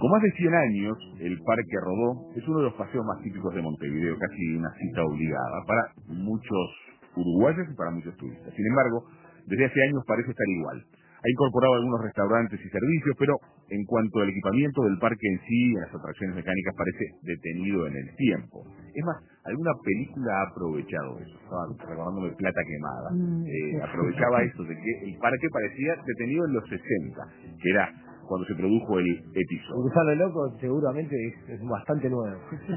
Con más de 100 años, el Parque Rodó es uno de los paseos más típicos de Montevideo, casi una cita obligada para muchos uruguayos y para muchos turistas. Sin embargo, desde hace años parece estar igual. Ha incorporado algunos restaurantes y servicios, pero en cuanto al equipamiento del parque en sí, en las atracciones mecánicas, parece detenido en el tiempo. Es más, alguna película ha aprovechado eso. Estaba recordándome Plata Quemada. Aprovechaba eso de que el parque parecía detenido en los 60, que era cuando se produjo el episodio. El Gusano Loco seguramente es bastante nuevo.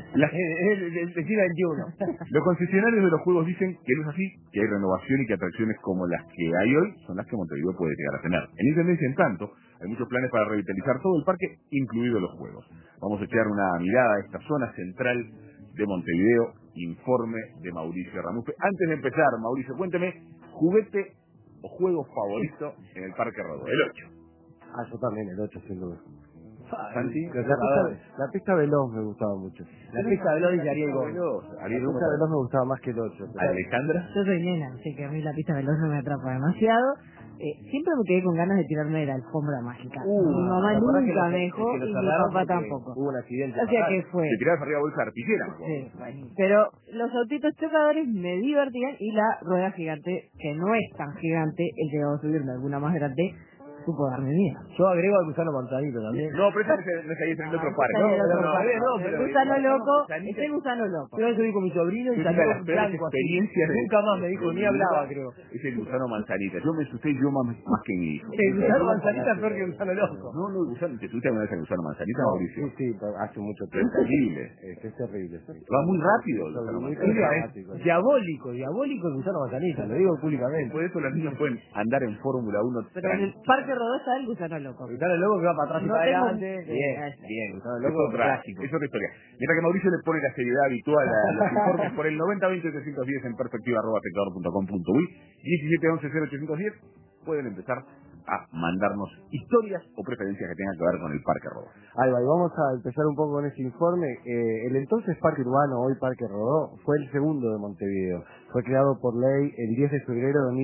Es del siglo XXI. Los concesionarios de los juegos dicen que no es así, que hay renovación y que atracciones como las que hay hoy son las que Montevideo puede llegar a tener. En Intendencia, en tanto, hay muchos planes para revitalizar todo el parque, incluidos los juegos. Vamos a echar una mirada a esta zona central de Montevideo. Informe de Mauricio Ramufe. Antes de empezar, Mauricio, cuénteme, juguete o juego favorito en el Parque Rodó, el 8. Yo también, el 8 sin duda. Santi, La pista veloz me gustaba mucho. La pista veloz dice Ariel Gómez. La pista veloz me gustaba más que el 8. Alejandra. Yo soy nena, así que a mí la pista veloz no me atrapa demasiado. Siempre me quedé con ganas de tirarme de la alfombra mágica. Mi mamá nunca me dejó y mi papá tampoco. Hubo un accidente. O sea que fue. Te tirabas arriba bolsa arpillera. Sí, bueno. Pero los autitos chocadores me divertían y la rueda gigante, que no es tan gigante, el que va a subirme alguna más grande, supo darme miedo. Yo agrego al Gusano Manzanito también. No, pero ese no es ahí, es en el otro parque. El Gusano Loco, es el Gusano Loco. Yo subí con mi sobrino y salió un blanco así. Nunca más me dijo, ni hablaba, creo. Es el Gusano Manzanita. Yo me asusté yo más que mi hijo. El Gusano Manzanita es peor que el Gusano Loco. No, el Gusano, ¿te subiste alguna vez al Gusano Manzanita, Mauricio? Sí, hace mucho Es tiempo. terrible. Es terrible. Va muy rápido el Gusano Manzanita. Diabólico el Gusano Manzanita, lo digo públicamente. Por eso los niños pueden andar en Fórmula 1. Pero en el Parque Rodó está el Gusano Loco. Gusano Loco que va para atrás y No para tengo- adelante. Bien, Gusano Loco clásico. Es otra historia. Mientras que Mauricio le pone la seriedad habitual a los informes por el 9020-810 en perspectiva@pecador.com.uy 1711-0810 pueden empezar a mandarnos historias o preferencias que tengan que ver con el Parque Rodó. Ahí va, y vamos a empezar un poco con ese informe. El entonces Parque Urbano, hoy Parque Rodó, fue el segundo de Montevideo. Fue creado por ley el 10 de febrero de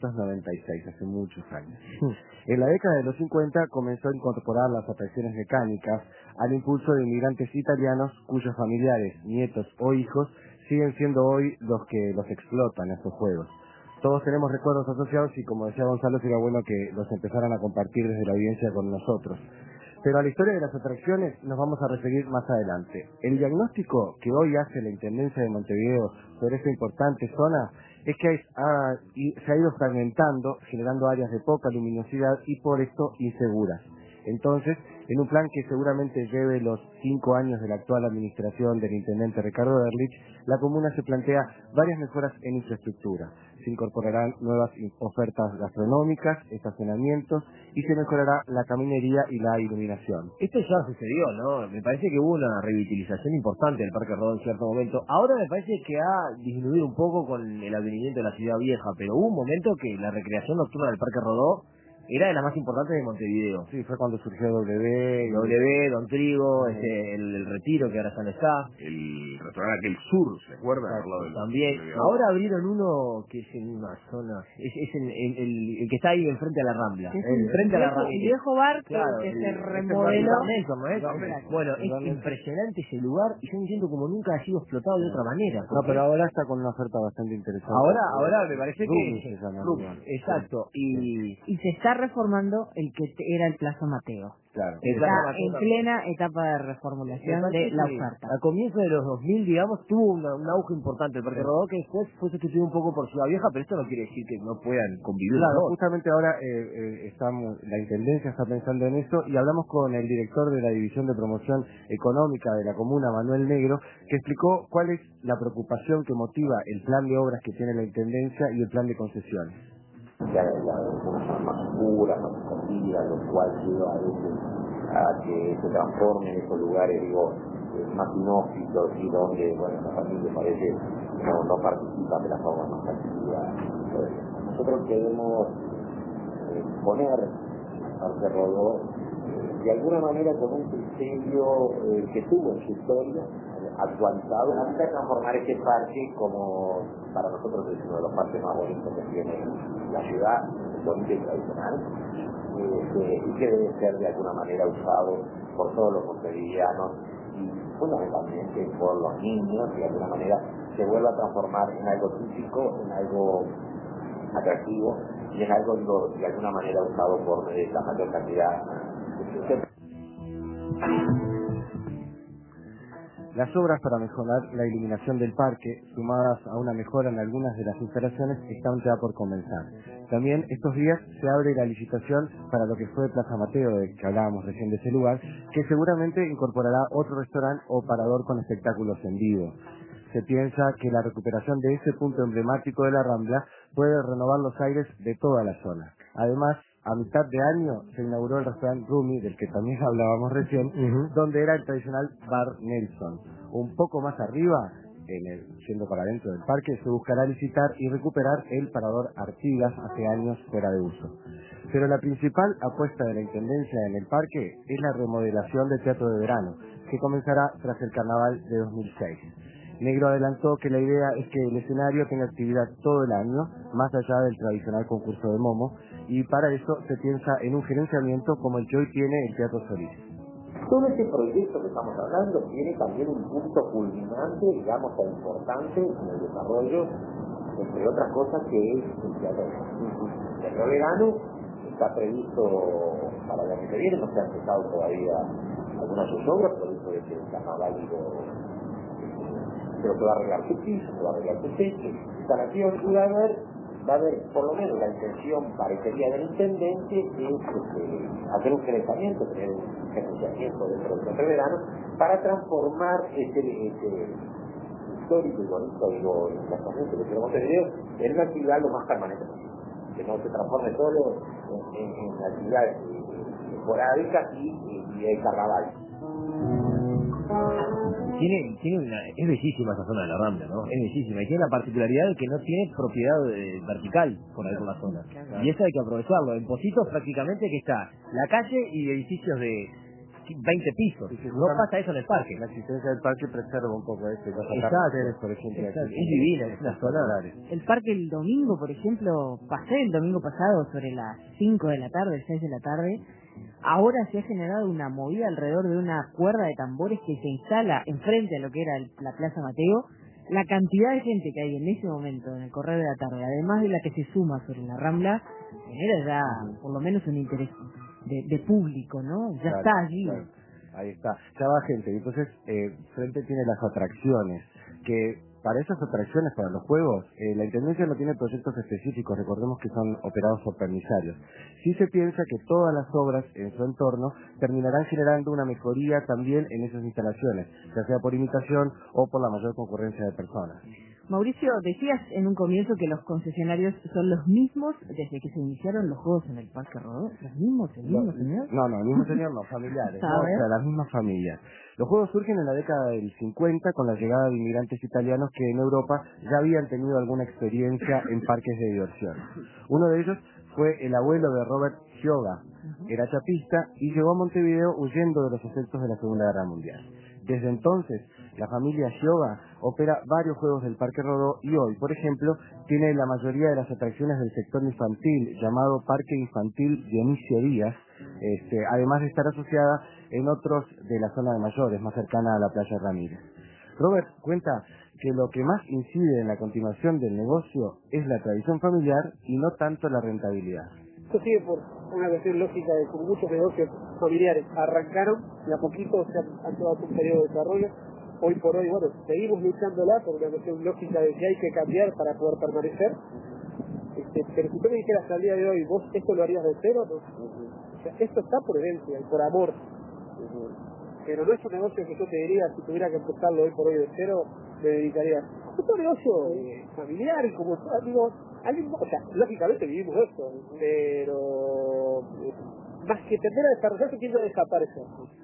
1896, hace muchos años. En la década de los 50 comenzó a incorporar las atracciones mecánicas al impulso de inmigrantes italianos cuyos familiares, nietos o hijos siguen siendo hoy los que los explotan estos juegos. Todos tenemos recuerdos asociados y, como decía Gonzalo, sería bueno que los empezaran a compartir desde la audiencia con nosotros. Pero a la historia de las atracciones nos vamos a referir más adelante. El diagnóstico que hoy hace la Intendencia de Montevideo sobre esta importante zona es que se ha ido fragmentando, generando áreas de poca luminosidad y por esto inseguras. Entonces, en un plan que seguramente lleve los 5 años de la actual administración del intendente Ricardo Erlich, la comuna se plantea varias mejoras en infraestructura. Se incorporarán nuevas ofertas gastronómicas, estacionamientos y se mejorará la caminería y la iluminación. Esto ya sucedió, ¿no? Me parece que hubo una revitalización importante del Parque Rodó en cierto momento. Ahora me parece que ha disminuido un poco con el advenimiento de la ciudad vieja, pero hubo un momento que la recreación nocturna del Parque Rodó era de las más importantes de Montevideo. Sí, fue cuando surgió W, Don Trigo, el Retiro, que ahora ya no está. El restaurante aquel sur, ¿se acuerdan? También. Ahora abrieron uno que es en una zona, es el que está ahí enfrente a la Rambla. Frente a la Rambla. El viejo bar Claro, que se el remodeló. Nelson, ¿no es? Bueno, es impresionante ese lugar y yo no entiendo como nunca ha sido explotado de otra manera. No, pero ahora está con una oferta bastante interesante. Ahora me parece Rubens que... se llama el lugar. Exacto. Y se está reformando el que era el Plaza Mateo. Claro. Está en plena etapa de reformulación de la oferta. A comienzos de los 2000, digamos, tuvo un auge importante el Parque Rodó, que después fue sustituido un poco por Ciudad Vieja, pero esto no quiere decir que no puedan convivir. Claro, ¿no? justamente ahora la Intendencia está pensando en eso y hablamos con el director de la División de Promoción Económica de la Comuna, Manuel Negro, que explicó cuál es la preocupación que motiva el plan de obras que tiene la Intendencia y el plan de concesiones. Ya las zonas son más oscuras, más escondidas, lo cual lleva a veces a que se transformen esos lugares, más inhóspitos y donde, la familia parece no participa de la forma más activa. Entonces, nosotros queremos poner Parque Rodó de alguna manera con un criterio que tuvo en su historia actualizado, hasta transformar este parque como para nosotros es uno de los parques más bonitos que tiene la ciudad, bonito y tradicional, y que debe ser de alguna manera usado por todos los montevideanos y fundamentalmente por los niños, y de alguna manera se vuelva a transformar en algo típico, en algo atractivo y en algo de alguna manera usado por la mayor cantidad de gente. Las obras para mejorar la iluminación del parque, sumadas a una mejora en algunas de las instalaciones, están ya por comenzar. También estos días se abre la licitación para lo que fue Plaza Mateo, de que hablábamos recién de ese lugar, que seguramente incorporará otro restaurante o parador con espectáculos en vivo. Se piensa que la recuperación de ese punto emblemático de la Rambla puede renovar los aires de toda la zona. Además, a mitad de año se inauguró el restaurante Rumi, del que también hablábamos recién, donde era el tradicional Bar Nelson. Un poco más arriba, siendo para dentro del parque, se buscará licitar y recuperar el parador Artigas, hace años fuera de uso. Pero la principal apuesta de la Intendencia en el parque es la remodelación del Teatro de Verano, que comenzará tras el Carnaval de 2006. Negro adelantó que la idea es que el escenario tenga actividad todo el año, más allá del tradicional concurso de Momo, y para eso se piensa en un gerenciamiento como el que hoy tiene el Teatro Solís. Todo este proyecto que estamos hablando tiene también un punto culminante, digamos, e importante en el desarrollo, entre otras cosas, que es el Teatro Verano. El Teatro Verano está previsto para el año que viene, no se han empezado todavía algunas de sus obras, producto de que el carnaval creo que va a arreglar su piso, va a arreglar su techo, instalación, y va a haber, por lo menos la intención parecería del intendente, es hacer un gerenciamiento, tener un gerenciamiento dentro del Teatro Verano, para transformar este histórico y bonito, digo, emplazamiento que tenemos en video, en una actividad lo más permanente posible, que no se transforme solo en actividades esporádicas y de carnaval. Es bellísima esa zona de la Rambla, ¿no? Es bellísima. Y tiene la particularidad de que no tiene propiedad vertical por ahí por la zona. Claro. Y eso hay que aprovecharlo. En Pocitos prácticamente que está la calle y edificios de 20 pisos. No pasa eso en el parque. La existencia del parque preserva un poco esto. Exacto. Por ejemplo, es divina, es una zona. El parque el domingo, por ejemplo, pasé el domingo pasado sobre las 5 de la tarde, 6 de la tarde. Ahora se ha generado una movida alrededor de una cuerda de tambores que se instala enfrente a lo que era la Plaza Mateo. La cantidad de gente que hay en ese momento en el correr de la tarde, además de la que se suma sobre la Rambla, genera ya por lo menos un interés de público, ¿no? Ya claro, está allí. Claro. Ahí está, ya va gente. Y entonces, frente tiene las atracciones, que para esas atracciones, para los juegos, la Intendencia no tiene proyectos específicos, recordemos que son operados por permisarios. Sí se piensa que todas las obras en su entorno terminarán generando una mejoría también en esas instalaciones, ya sea por imitación o por la mayor concurrencia de personas. Mauricio, decías en un comienzo que los concesionarios son los mismos desde que se iniciaron los juegos en el Parque Rodó. ¿Los mismos? ¿El mismo señor? No, el mismo señor no, familiares, ¿no? O sea, las mismas familias. Los juegos surgen en la década del 50 con la llegada de inmigrantes italianos que en Europa ya habían tenido alguna experiencia en parques de diversión. Uno de ellos fue el abuelo de Robert Gioga. Era chapista y llegó a Montevideo huyendo de los efectos de la Segunda Guerra Mundial. Desde entonces, la familia Gioga opera varios juegos del Parque Rodó y hoy, por ejemplo, tiene la mayoría de las atracciones del sector infantil, llamado Parque Infantil Dionisio Díaz, además de estar asociada en otros de la zona de Mayores, más cercana a la Playa Ramírez. Robert cuenta que lo que más incide en la continuación del negocio es la tradición familiar y no tanto la rentabilidad. Esto sigue por una cuestión lógica de que muchos negocios familiares arrancaron y a poquito se han llevado un periodo de desarrollo. Hoy por hoy, bueno, seguimos luchándola por una cuestión lógica de que hay que cambiar para poder permanecer. Pero si tú me dijeras hasta el día de hoy, ¿vos esto lo harías de cero? No. O sea, esto está por herencia y por amor. Pero no es un negocio que yo te diría, si tuviera que empezarlo hoy por hoy de cero, me dedicaría a un negocio familiar, como digo, o sea, lógicamente vivimos esto, pero más que tender a desarrollarse, tiende a desaparecer.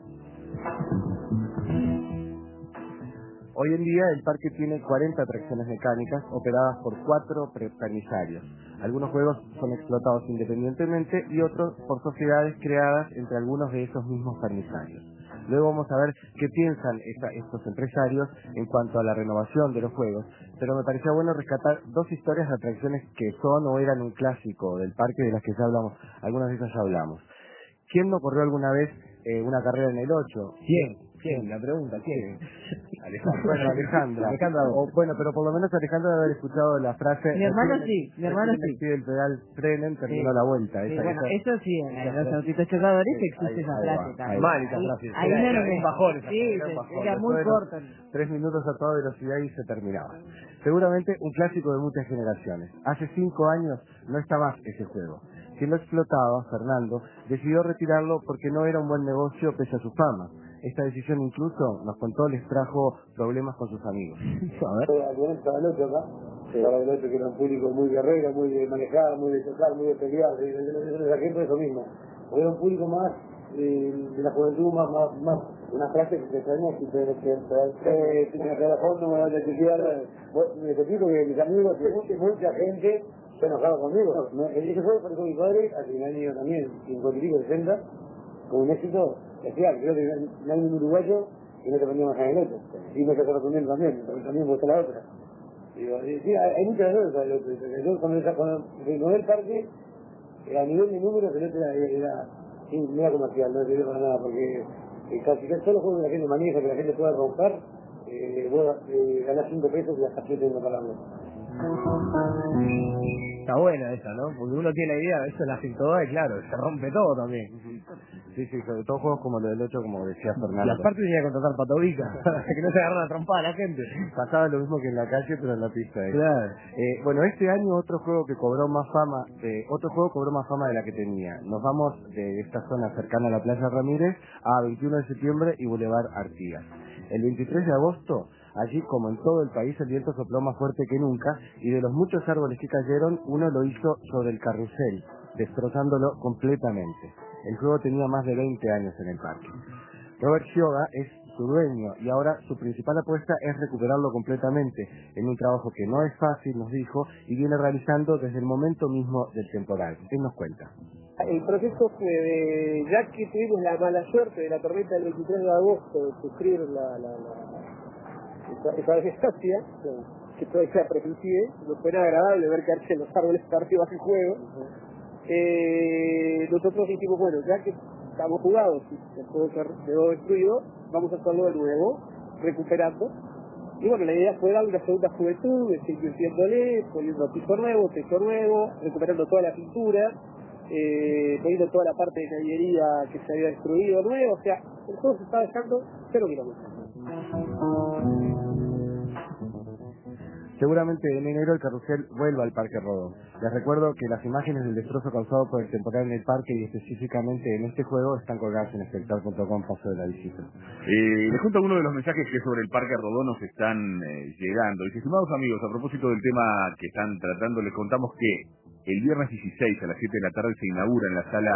Hoy en día el parque tiene 40 atracciones mecánicas operadas por 4 permisarios. Algunos juegos son explotados independientemente y otros por sociedades creadas entre algunos de esos mismos permisarios. Luego vamos a ver qué piensan estos empresarios en cuanto a la renovación de los juegos, pero me parecía bueno rescatar dos historias de atracciones que son o eran un clásico del parque, de las que ya hablamos, algunas de ellas ya hablamos. ¿Quién no corrió alguna vez una carrera en el 8? ¿Quién? La pregunta, ¿quién? Alejandra. Bueno, Alejandra. Bueno, pero por lo menos Alejandra debe haber escuchado la frase... Mi hermano sí, mi hermano sí. Pide el pedal, frenen, terminó la vuelta. Sí, bueno, eso sí, en los autitos chocadores existe esa frase también. Ahí no me bajó. Sí, era muy corto. 3 minutos a toda velocidad y se terminaba. Seguramente un clásico de muchas generaciones. Hace 5 años no está más ese juego. Quien lo explotaba, Fernando, decidió retirarlo porque no era un buen negocio pese a su fama. Esta decisión incluso, nos contó, les trajo problemas con sus amigos. Estaba el otro acá, estaba el otro que era un público muy guerrero, muy de manejar, muy de tocar, muy de pelear, de ejemplo eso mismo. O era un público más de la juventud, más una frase que se extraña, si te tienes que ir a fondo, me voy a chequear. Me repito que mis amigos, mucha gente se enojaba conmigo. Ese juego por mi padre, al final yo también, 60, con un éxito especial. Creo que no hay un uruguayo que no te ponía más en el otro. Y me casó con él también me gustó la otra. Digo, sí, hay muchas cosas. Yo cuando renové el parque, a nivel de números, el otro no era comercial, no sirvió para nada, porque casi todos los juegos que la gente maneja, que la gente pueda romper, vos ganás 5 pesos y hasta 7 no pagarlo. Está buena esa, ¿no? Porque uno tiene la idea, eso es la toda y claro, se rompe todo también. Sí, sobre todo juegos como lo del 8, como decía Fernando. Y aparte tenía que contratar patovica, que no se agarra la trompada a la gente. Pasaba lo mismo que en la calle, pero en la pista. Claro. Bueno, este año otro juego cobró más fama de la que tenía. Nos vamos de esta zona cercana a la Playa Ramírez a 21 de septiembre y Boulevard Artigas. El 23 de agosto, allí como en todo el país, el viento sopló más fuerte que nunca y de los muchos árboles que cayeron, uno lo hizo sobre el carrusel, destrozándolo completamente. El juego tenía más de 20 años en el parque. Robert Gioga es su dueño y ahora su principal apuesta es recuperarlo completamente en un trabajo que no es fácil, nos dijo, y viene realizando desde el momento mismo del temporal. Él nos cuenta. El proceso fue ya que tuvimos la mala suerte de la tormenta del 23 de agosto de sufrir esa desgracia, que todavía sea presencié, no fue nada agradable ver caerse los árboles partidos en juego. Nosotros dijimos, bueno, ya que estamos jugados y el juego quedó destruido, vamos a hacerlo de nuevo, recuperando. Y bueno, la idea fue dar una segunda juventud, invirtiéndole, poniendo piso nuevo, techo nuevo, recuperando toda la pintura, poniendo toda la parte de cañería que se había destruido nuevo, o sea, el juego se está dejando 0 kilómetros. Seguramente en enero el carrusel vuelva al Parque Rodó. Les recuerdo que las imágenes del destrozo causado por el temporal en el parque y específicamente en este juego están colgadas en espectador.com paso de la visita. Les cuento uno de los mensajes que sobre el Parque Rodó nos están llegando. Dice, estimados amigos, a propósito del tema que están tratando, les contamos que el viernes 16 a las 7 de la tarde se inaugura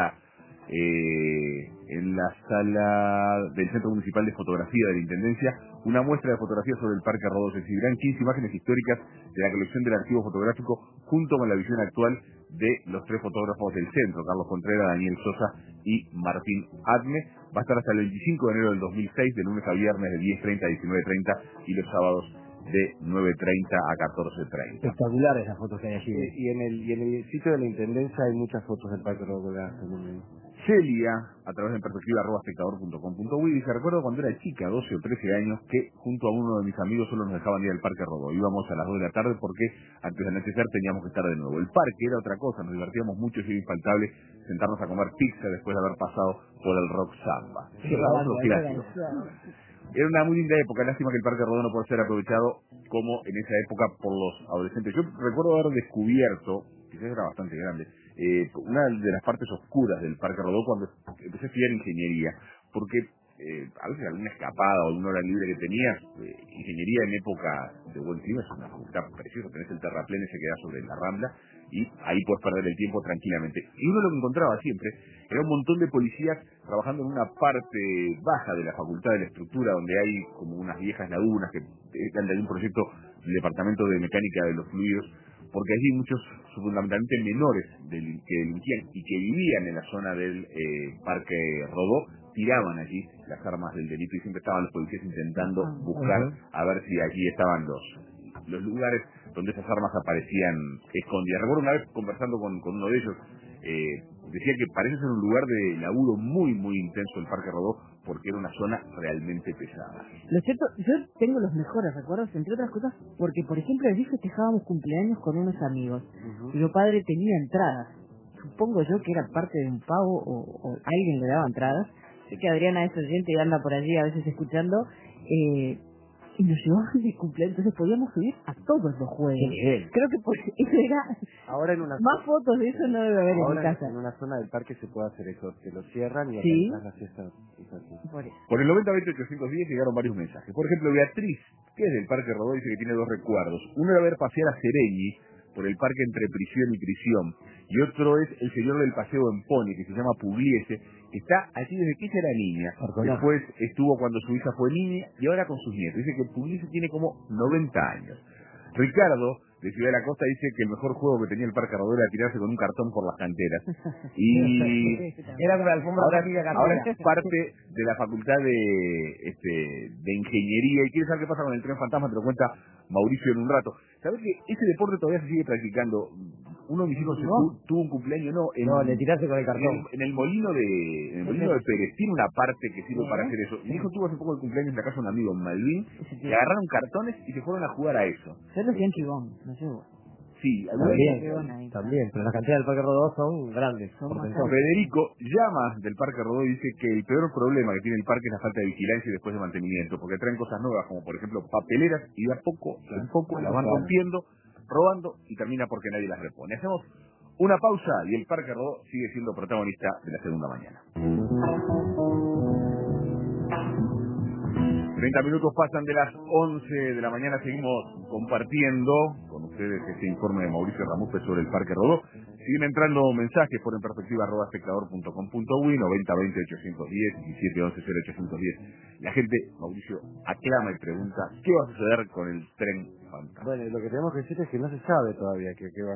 en la sala del Centro Municipal de Fotografía de la Intendencia una muestra de fotografías sobre el Parque Rodó. Se exhibirán 15 imágenes históricas de la colección del archivo fotográfico junto con la visión actual de los 3 fotógrafos del centro, Carlos Contreras, Daniel Sosa y Martín Adme. Va a estar hasta el 25 de enero del 2006, de lunes a viernes de 10:30 a 19:30 y los sábados de 9:30 a 14:30. Espectaculares las fotos que hay allí. Y en el sitio de la Intendencia hay muchas fotos del Parque Rodó colgadas también. Celia, a través de perspectiva@espectador.com.uy, dice, recuerdo cuando era chica, 12 o 13 años, que junto a uno de mis amigos solo nos dejaban ir al Parque Rodó. Íbamos a las 2 de la tarde porque antes de anochecer teníamos que estar de nuevo. El parque era otra cosa, nos divertíamos mucho y era infaltable sentarnos a comer pizza después de haber pasado por el rock samba. Otro clásico. Era una muy linda época, lástima que el Parque Rodó no puede ser aprovechado como en esa época por los adolescentes. Yo recuerdo haber descubierto, quizás era bastante grande, una de las partes oscuras del Parque Rodó cuando empecé a estudiar ingeniería, porque a veces alguna escapada o alguna hora libre que tenías, ingeniería en época de buen clima es una facultad preciosa, tenés el terraplén ese que da sobre la Rambla y ahí puedes perder el tiempo tranquilamente. Y uno lo que encontraba siempre era un montón de policías trabajando en una parte baja de la facultad de la estructura donde hay como unas viejas lagunas que están de un proyecto del departamento de mecánica de los fluidos, porque allí muchos, fundamentalmente menores que delinquían y que vivían en la zona del Parque Rodó, tiraban allí las armas del delito y siempre estaban los policías intentando buscar a ver si allí estaban los lugares donde esas armas aparecían escondidas. Recuerdo una vez conversando con uno de ellos, decía que parece ser un lugar de laburo muy, muy intenso el Parque Rodó, porque era una zona realmente pesada. Lo cierto, yo tengo los mejores recuerdos, entre otras cosas, porque, por ejemplo, allí festejábamos cumpleaños con unos amigos. Y mi padre tenía entradas. Supongo yo que era parte de un pago o alguien le daba entradas. Sé que Adriana es oyente y anda por allí a veces escuchando. Y nos llevaban de cumpleaños, entonces podíamos subir a todos los juegos. Creo que por eso era... Ahora en una más fotos de eso no debe haber en mi casa. En una zona del parque se puede hacer eso, que lo cierran y ¿Sí? organizas la fiesta. Por eso. Por el 90-20-810 llegaron varios mensajes. Por ejemplo, Beatriz, que es del Parque Rodó, dice que tiene dos recuerdos. Uno era ver pasear a Sereñi por el parque entre prisión y prisión, y otro es el señor del paseo en Pony, que se llama Pugliese, que está allí desde que ella era niña. Después estuvo cuando su hija fue niña y ahora con sus nietos. Dice que Pugliese tiene como 90 años. Ricardo, de Ciudad de la Costa, dice que el mejor juego que tenía el Parque Rodó era tirarse con un cartón por las canteras. Y Era como la alfombra ahora es parte de la facultad de ingeniería. Y quiere saber qué pasa con el tren fantasma, te lo cuenta Mauricio en un rato. ¿Sabes que ese deporte todavía se sigue practicando? Uno de mis hijos tuvo un cumpleaños, le tiraste con el cartón. En el molino de Pérez tiene una parte que sirve para hacer eso. Mi hijo tuvo hace poco el cumpleaños en la casa de un amigo en Malvin, le agarraron cartones y se fueron a jugar a eso. Yo lo hacía en Chibón, no sé vos. Sí, También, pero las cantidades del Parque Rodó son grandes. Federico llama del Parque Rodó y dice que el peor problema que tiene el parque es la falta de vigilancia y después de mantenimiento, porque traen cosas nuevas como por ejemplo papeleras y de a poco en poco las van rompiendo, robando y termina porque nadie las repone. Hacemos una pausa y el Parque Rodó sigue siendo protagonista de la segunda mañana. 30 minutos pasan de las 11 de la mañana, seguimos compartiendo con ustedes este informe de Mauricio Ramuzpe sobre el Parque Rodó. Siguen entrando mensajes por en perspectiva@espectador.com.uy, 9020-810, 1711-0810. La gente, Mauricio, aclama y pregunta, ¿qué va a suceder con el tren fantasma? Bueno, lo que tenemos que decir es que no se sabe todavía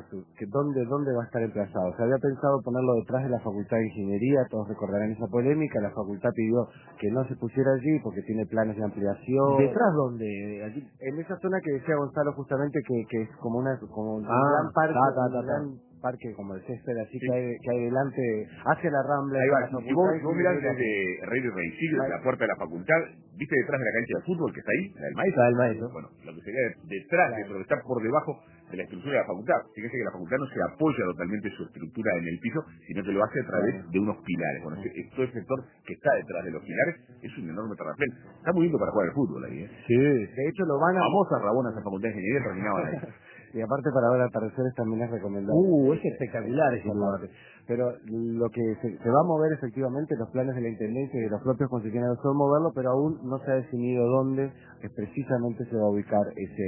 dónde va a estar emplazado. Se había pensado ponerlo detrás de la Facultad de Ingeniería, todos recordarán esa polémica, la facultad pidió que no se pusiera allí porque tiene planes de ampliación. ¿Detrás dónde? Aquí. En esa zona que decía Gonzalo justamente que es como un gran parque, un gran parque como el césped así que hay delante, hacia la Rambla. Ahí va, si vos mirás desde Rey de Reysilio, la puerta de la facultad, ¿viste detrás de la cancha de fútbol que está ahí? La del maestro. Bueno, lo que sería detrás, pero está por debajo de la estructura de la facultad. Fíjense que la facultad no se apoya totalmente su estructura en el piso, sino que lo hace a través de unos pilares. Bueno, todo el sector que está detrás de los pilares es un enorme terraplén. Está muy lindo para jugar al fútbol ahí, ¿eh? Sí. De hecho lo van a... Famosas rabonas en la facultad de ingeniería terminaban ahí. Y aparte para ver atardeceres también es recomendable. Es espectacular ese lugar. Pero lo que se va a mover efectivamente, los planes de la Intendencia y de los propios concesionarios son moverlo, pero aún no se ha definido dónde precisamente se va a ubicar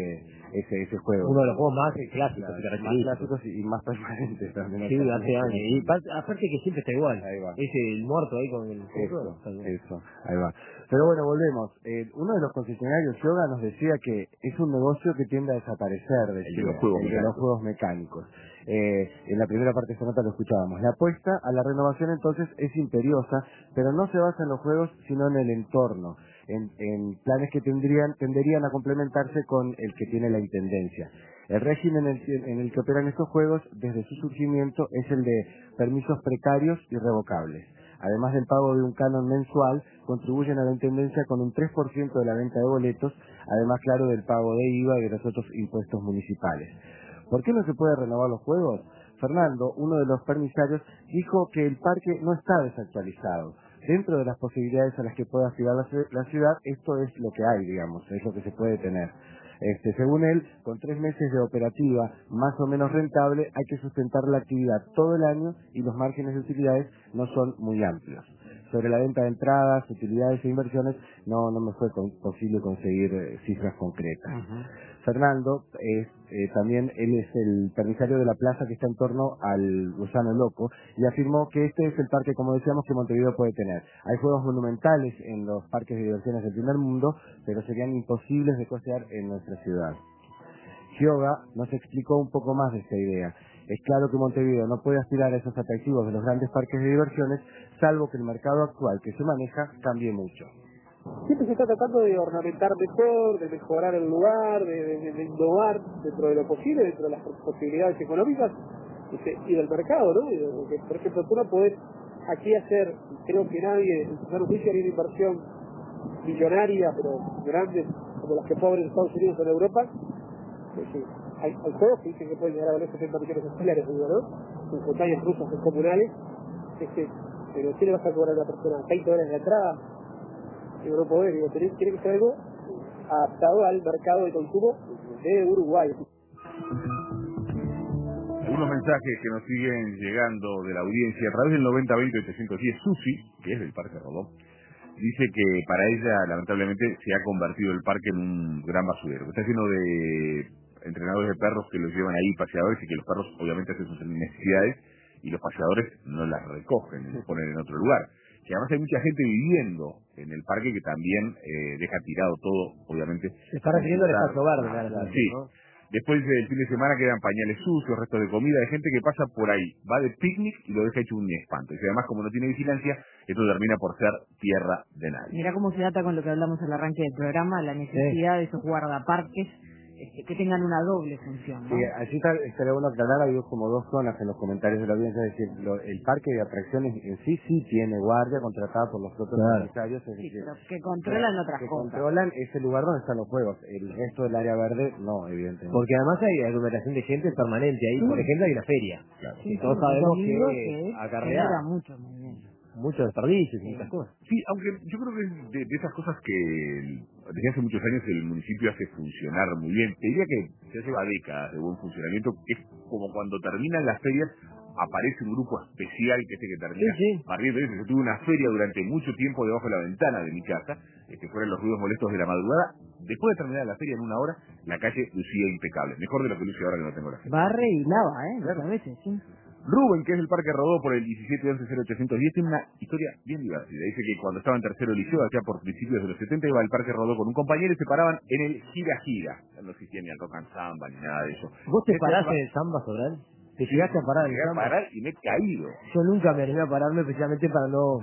ese juego. Uno de los juegos más clásicos, más clásicos y más permanentes también. Sí, hace años. Y aparte que siempre está igual. Ahí va. Es el muerto ahí con el... Eso, ahí va. Pero bueno, volvemos. Uno de los concesionarios Yoga nos decía que es un negocio que tiende a desaparecer de los juegos mecánicos. En la primera parte de esta nota lo escuchábamos. La apuesta a la renovación entonces es imperiosa, pero no se basa en los juegos, sino en el entorno, en planes que tenderían a complementarse con el que tiene la Intendencia. El régimen en el que operan estos juegos desde su surgimiento es el de permisos precarios y revocables. Además del pago de un canon mensual, contribuyen a la Intendencia con un 3% de la venta de boletos, además, claro, del pago de IVA y de los otros impuestos municipales. ¿Por qué no se puede renovar los juegos? Fernando, uno de los permisarios, dijo que el parque no está desactualizado. Dentro de las posibilidades a las que puede aspirar la ciudad, esto es lo que hay, digamos, es lo que se puede tener. Según él, con 3 meses de operativa más o menos rentable, hay que sustentar la actividad todo el año y los márgenes de utilidades no son muy amplios. Sobre la venta de entradas, utilidades e inversiones, no me fue posible conseguir cifras concretas. Fernando también él es el permisario de la plaza que está en torno al Gusano Loco y afirmó que este es el parque, como decíamos, que Montevideo puede tener. Hay juegos monumentales en los parques de diversiones del primer mundo, pero serían imposibles de costear en nuestra ciudad. Gioga nos explicó un poco más de esta idea Es claro que Montevideo no puede aspirar a esos atractivos de los grandes parques de diversiones, salvo que el mercado actual que se maneja cambie mucho. Siempre se está tratando de ornamentar mejor, de mejorar el lugar, de innovar dentro de lo posible, dentro de las posibilidades económicas y del mercado, ¿no? Porque, por ejemplo, tú no podés aquí hacer, creo que nadie, en su sano juicio, haría una inversión millonaria, pero grande, como las que fue en Estados Unidos o en Europa. Hay juegos que dicen que pueden llegar a valer 70 millones de dólares, ¿no? Con montañas rusas descomunales. Pero ¿qué le vas a cobrar a una persona? $20 de entrada. Digo, no poder, digo, tiene que ser algo adaptado al mercado de consumo de Uruguay. Algunos mensajes que nos siguen llegando de la audiencia a través del 9020-810. Susi, que es del Parque Rodó, dice que para ella, lamentablemente, se ha convertido el parque en un gran basurero. Está lleno de entrenadores de perros que los llevan ahí, paseadores, y que los perros obviamente hacen sus necesidades y los paseadores no las recogen y las ponen en otro lugar. Que además hay mucha gente viviendo en el parque que también deja tirado todo, obviamente. Se está refiriendo al espacio verde, sí. ¿no? Después del fin de semana quedan pañales sucios, restos de comida, de gente que pasa por ahí, va de picnic y lo deja hecho un espanto. Y además, como no tiene vigilancia, esto termina por ser tierra de nadie. Mira cómo se data con lo que hablamos al arranque del programa, la necesidad de esos guardaparques que tengan una doble función, ¿no? Sí, así estaría bueno aclarar, hay como dos zonas en los comentarios de la audiencia, es decir, el parque de atracciones en sí tiene guardia contratada por los propios empresarios, es decir, pero que controlan otras que cosas. controlan ese lugar donde están los juegos, el resto del área verde no, evidentemente. Porque además hay aglomeración de gente permanente ahí, por ejemplo hay una feria. Claro. Y todos sabemos Domingo que acarrea genera mucho movimiento. muchos desperdicios y muchas cosas. Sí, aunque yo creo que es de esas cosas que desde hace muchos años el municipio hace funcionar muy bien. Te diría que ya lleva décadas de buen funcionamiento, que es como cuando terminan las ferias, aparece un grupo especial que es el que termina barriendo. Yo tuve una feria durante mucho tiempo debajo de la ventana de mi casa, que fueron los ruidos molestos de la madrugada. Después de terminar la feria en una hora, la calle lucía impecable, mejor de lo que luce ahora que no tengo la feria. Barre y lava, Claro. A veces, sí. Rubén, que es del Parque Rodó por el 1711-0810, tiene una historia bien divertida. Dice que cuando estaba en tercero liceo, allá por principios de los 70, iba al Parque Rodó con un compañero y se paraban en el gira-gira. No existía ni el rock and samba ni nada de eso. ¿Vos te parás en el samba, Sobral? ¿Te llegaste a parar en el Llegué a samba? parar y me he caído. Yo nunca me animé a pararme precisamente para no...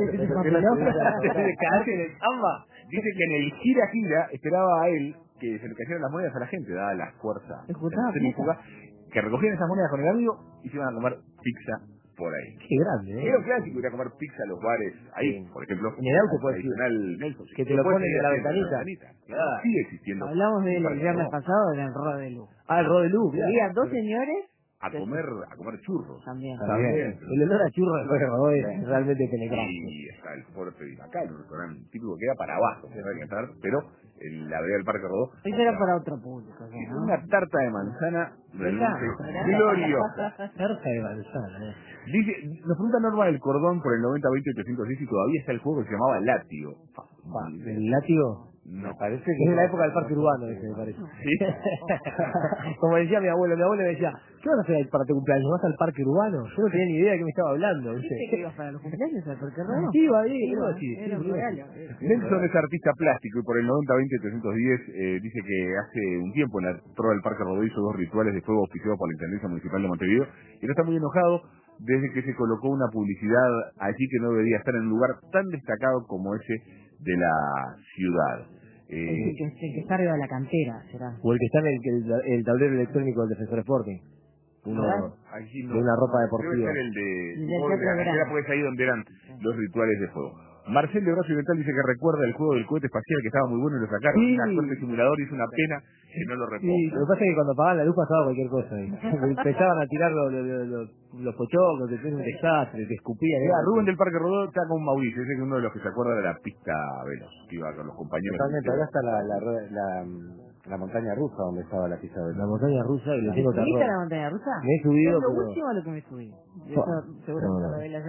de caerse en el samba. Dice que en el gira-gira esperaba a él que se le cayeran las monedas a la gente, dada la fuerza centrífuga, que recogían esas monedas con el amigo y se iban a comer pizza por ahí. Qué grande, ¿eh? Era un clásico ir a comer pizza a los bares ahí, por ejemplo. En el auto puedes ir. Tradicional Nelson. Que te lo ponen en la ventanita. Claro. Sigue existiendo. Hablamos de él el viernes pasado en el Rodelú. Ah, el Rodelú, claro. Había dos señores a comer churros. también. El olor a churros del Parque Rodó es realmente penetrante. Y está el Fuerte de acá, un restaurante típico que queda para abajo, se va a entrar, pero en la vereda del Parque Rodó. Eso era para otro público, ¿no? Una tarta de manzana gloriosa. Tarta de manzana, Dice, nos pregunta Norma del Cordón por el 90-20-810 y todavía está el juego que se llamaba Látigo. ¿El látigo? No. Parece que es de la época del Parque Urbano, ese me parece. ¿Sí? Como decía mi abuelo me decía, ¿qué vas a hacer para tu cumpleaños? ¿Vas al Parque Urbano? Yo no tenía ni idea de qué me estaba hablando. ¿Viste que ibas para los cumpleaños al Parque Rodó? Iba ahí, Era un regalo. Nelson es artista plástico y por el 90-20-310 dice que hace un tiempo en la Trova del Parque Rodó hizo 2 rituales de fuego auspiciados por la Intendencia Municipal de Montevideo y no está muy enojado desde que se colocó una publicidad allí que no debería estar en un lugar tan destacado como ese de la ciudad. El que está arriba de la cantera, será. O el que está en el tablero electrónico del Defensor Sporting. Uno allí no, de una ropa deportiva. Debe ser el de la cantera, porque es ahí donde eran los rituales de fuego. Marcel de Brazo Oriental dice que recuerda el juego del cohete espacial que estaba muy bueno y lo sacaron. Sí. Una suerte simulador y es una pena que no lo repongan. Sí, lo que pasa es que cuando apagaban la luz pasaba cualquier cosa. Empezaban a tirar los pochoclos, que es un desastre, te escupían. Mira, Rubén del Parque Rodó está con Mauricio, ese que es uno de los que se acuerda de la pista veloz, que iba con los compañeros. Totalmente, acá está la montaña rusa donde estaba la pista de La montaña rusa y le tengo ¿Subiste terror. a la montaña rusa? Me he subido, Es lo pero... último a lo que me subí. Eso seguro que lo ves allá.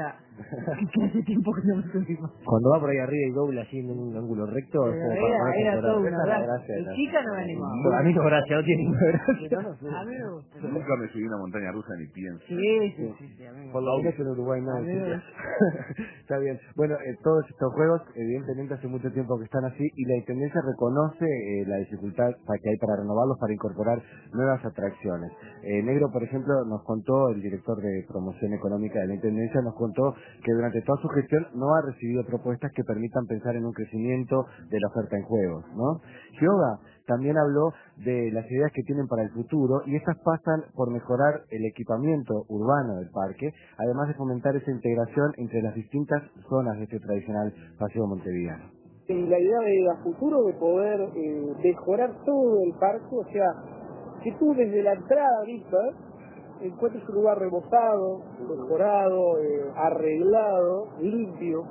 que hace tiempo que no me subimos. Cuando va por ahí arriba y dobla así en un ángulo recto, es como para ponerse a Era llorar. todo Esa una es la verdad. gracia de El la- chica no me animó. A mí no, gracias, no tiene ninguna gracia. A mí me gusta. Nunca me subí a una montaña rusa ni pienso. Sí, a mí me Por gusta. lo menos en Uruguay no. A mí me gusta. Está bien. Bueno, todos estos juegos, evidentemente hace mucho tiempo que están así y la Intendencia reconoce la dificultad que hay para renovarlos, para incorporar nuevas atracciones. Negro, por ejemplo, nos contó, el director de promoción económica de la Intendencia, nos contó que durante toda su gestión no ha recibido propuestas que permitan pensar en un crecimiento de la oferta en juegos, ¿no? Gioga también habló de las ideas que tienen para el futuro y estas pasan por mejorar el equipamiento urbano del parque, además de fomentar esa integración entre las distintas zonas de este tradicional paseo montevideano. Y la idea de a futuro de poder mejorar todo el parque, o sea, que tú desde la entrada ahorita encuentres un lugar remozado, mejorado, arreglado, limpio,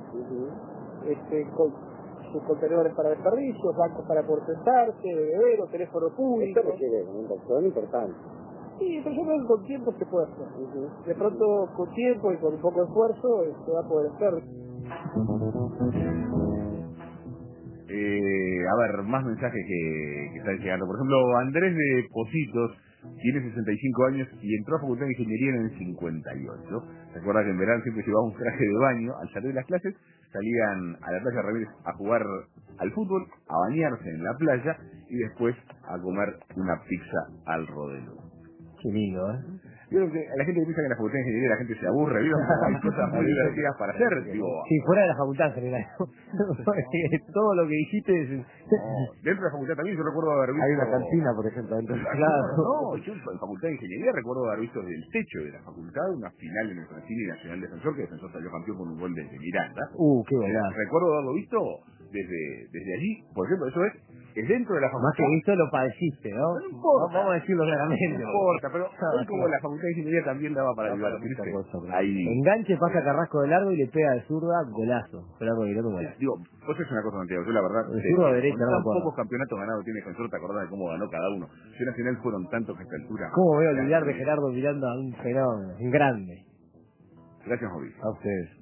con sus contenedores para desperdicios, bancos para poder sentarse, bebedero, teléfono público. Esto requiere una inversión importante. Sí, pero yo creo que con tiempo se puede hacer. De pronto, con tiempo y con un poco de esfuerzo, se va a poder hacer. A ver, más mensajes que están llegando. Por ejemplo, Andrés de Positos tiene 65 años y entró a Facultad de Ingeniería en el 58. ¿Se acuerda que en verano siempre llevaba un traje de baño? Al salir de las clases salían a la playa Ramírez a jugar al fútbol, a bañarse en la playa y después a comer una pizza al rodelo. Qué lindo, Yo creo que a la gente que piensa que en la Facultad de Ingeniería la gente se aburre, ¿vieron? Como hay cosas muy divertidas para hacer, digo. Sí, fuera de la facultad en general. Todo lo que dijiste es... Dentro de la facultad también yo recuerdo haber visto... Hay una cantina, por ejemplo, dentro de la Claro, no, yo en Facultad de Ingeniería recuerdo haber visto desde el techo de la facultad una final en el Brasil y Nacional Defensor, que Defensor salió campeón con un gol de Miranda. Qué golazo. Recuerdo haberlo visto desde allí, por ejemplo, eso es dentro de la facultad. Más que visto lo padeciste, ¿no? No importa. Vamos a decirlo claramente. No importa, pero hoy como la Facultad de Ingeniería también daba para divertirse, ahí... Enganche, pasa Carrasco de largo y le pega de zurda, golazo. Largo y golazo. Digo, vos es una cosa, Santiago, yo la verdad, De zurda a derecha, con no me tan acuerdo. pocos campeonatos ganados tiene Defensor, te acordás de cómo ganó cada uno. Si Nacional fueron tantos que a esta altura... ¿Cómo voy a olvidar de Gerardo Miranda, un fenómeno, un grande? Gracias, Mauricio. A ustedes.